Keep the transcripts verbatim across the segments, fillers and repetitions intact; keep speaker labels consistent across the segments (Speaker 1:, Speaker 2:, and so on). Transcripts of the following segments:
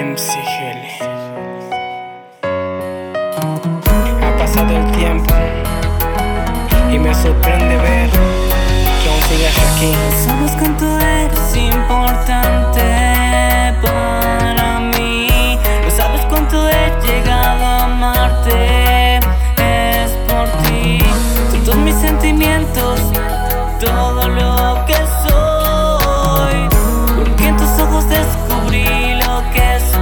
Speaker 1: M C G L. Ha pasado el tiempo y me sorprende ver que aún sigues aquí.
Speaker 2: Sabes cuánto eres importante para mí. No sabes cuánto he llegado a amarte. Es por ti, son todos mis sentimientos, todo lo que soy. Porque en tus ojos descubrí lo que es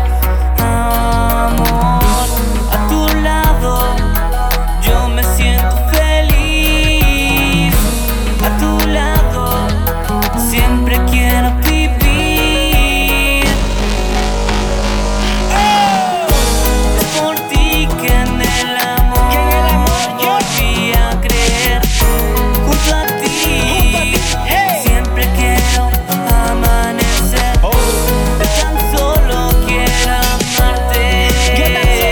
Speaker 2: amor. A tu lado yo me siento feliz. A tu lado siempre quiero vivir. Oh, es por ti que en el amor,
Speaker 1: que en el amor yo
Speaker 2: volví a creer. Junto a ti,
Speaker 1: hey.
Speaker 2: Siempre quiero amanecer.
Speaker 1: Oh.
Speaker 2: Yo tan solo quiero amarte.
Speaker 1: Yo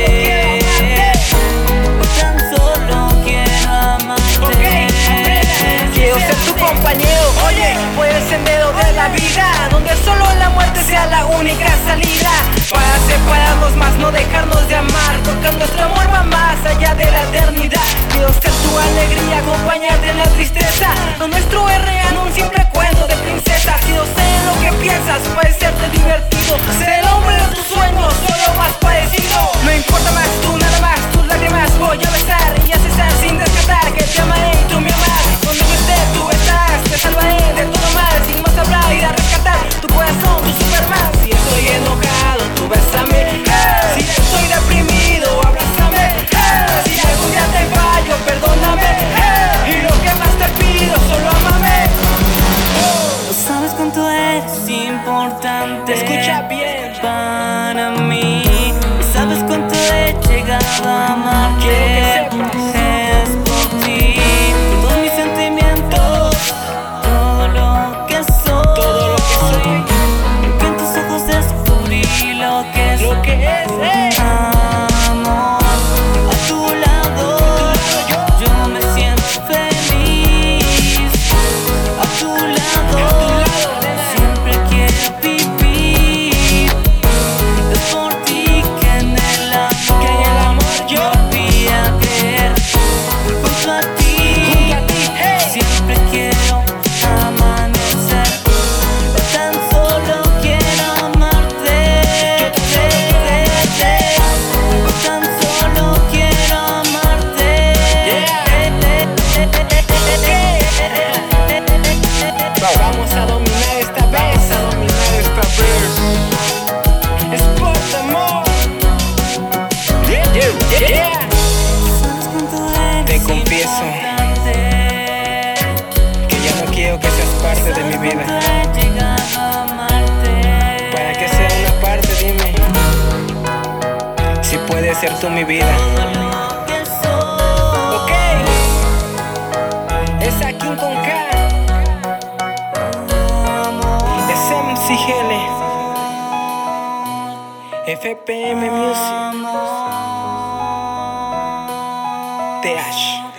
Speaker 1: tan solo quiero amarte.
Speaker 2: Yo tan solo quiero amarte.
Speaker 1: Okay, quiero ser tu compañero, oye, por el sendero de la vida, donde solo la muerte sea la única salida. Para separarnos más, no dejarnos de amar, porque nuestro amor va más allá de la eternidad. Quiero ser tu alegría, acompañarte en la tristeza. Lo nuestro es real, un simple cuento de princesa. Quiero ser lo que piensas, parecerte divertido, ser el hombre de tus sueños, solo más parecido. No importa más tú, nada más, tus lágrimas voy a besar y a cesar sin descartar que te amaré y tú me amarás. Donde yo esté, tú estarás, te salvaré de todo mal, sin más hablar y a rescatar tu corazón, tu Superman. Si estoy enojado, tú bésame, hey. Si estoy deprimido, abrázame, hey. Si algún día te fallo, perdóname, hey. Y lo que más te pido, solo amame.
Speaker 2: No sabes cuánto eres importante.
Speaker 1: Escucha bien
Speaker 2: para mí. No sabes cuánto he llegado a amarte.
Speaker 1: Quiero que sepas.
Speaker 2: Es por ti, con todos mis sentimientos, todo lo que soy.
Speaker 1: Todo lo que soy.
Speaker 2: Porque en tus ojos descubrí lo que es
Speaker 1: Lo que es, hey.
Speaker 2: amor. A tu lado yo me siento feliz. A tu lado siempre quiero vivir. Es por ti que en el amor,
Speaker 1: Que en el amor yo
Speaker 2: volví a creer. Junto a ti,
Speaker 1: Junto a ti, hey.
Speaker 2: siempre quiero amanecer. Yo tan solo quiero amarte. Yo tan solo quiero amarte.
Speaker 1: Vamos a dominar esta vez, a dominar esta vez. Es por tu amor. Yeah, yeah, yeah.
Speaker 2: ¿Sabes cuánto eres
Speaker 1: Te confieso
Speaker 2: importante?
Speaker 1: que ya no quiero que seas parte de mi vida.
Speaker 2: He llegado a amarte.
Speaker 1: Para que sea una parte, dime si puedes ser tú mi vida.
Speaker 2: Todo lo que soy.
Speaker 1: Ok, es aquí con K. Es M C G L. F P M Music. T H.